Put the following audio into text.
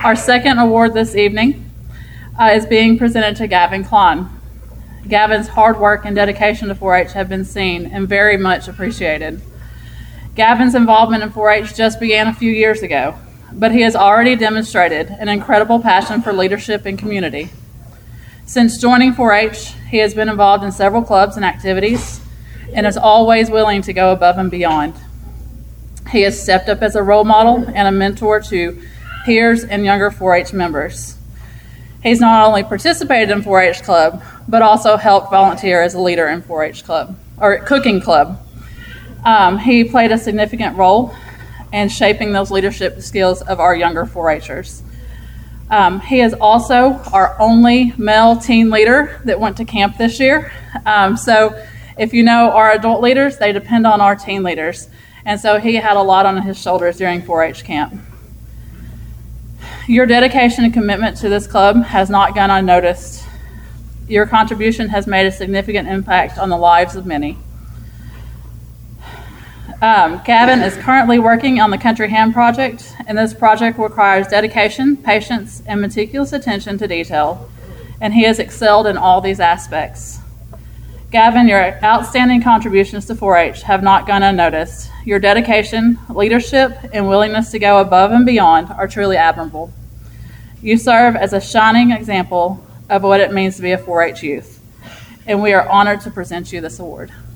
Our second award this evening is being presented to Gavin Klein. Gavin's hard work and dedication to 4-H have been seen and very much appreciated. Gavin's involvement in 4-H just began a few years ago, but he has already demonstrated an incredible passion for leadership and community. Since joining 4-H, he has been involved in several clubs and activities and is always willing to go above and beyond. He has stepped up as a role model and a mentor to peers and younger 4-H members. He's not only participated in 4-H Club, but also helped volunteer as a leader in 4-H Club, or Cooking Club. He played a significant role in shaping those leadership skills of our younger 4-Hers. He is also our only male teen leader that went to camp this year. So if you know our adult leaders, they depend on our teen leaders. And so he had a lot on his shoulders during 4-H camp. Your dedication and commitment to this club has not gone unnoticed. Your contribution has made a significant impact on the lives of many. Gavin is currently working on the Country Ham project, and this project requires dedication, patience, and meticulous attention to detail, and he has excelled in all these aspects. Gavin, your outstanding contributions to 4-H have not gone unnoticed. Your dedication, leadership, and willingness to go above and beyond are truly admirable. You serve as a shining example of what it means to be a 4-H youth, and we are honored to present you this award.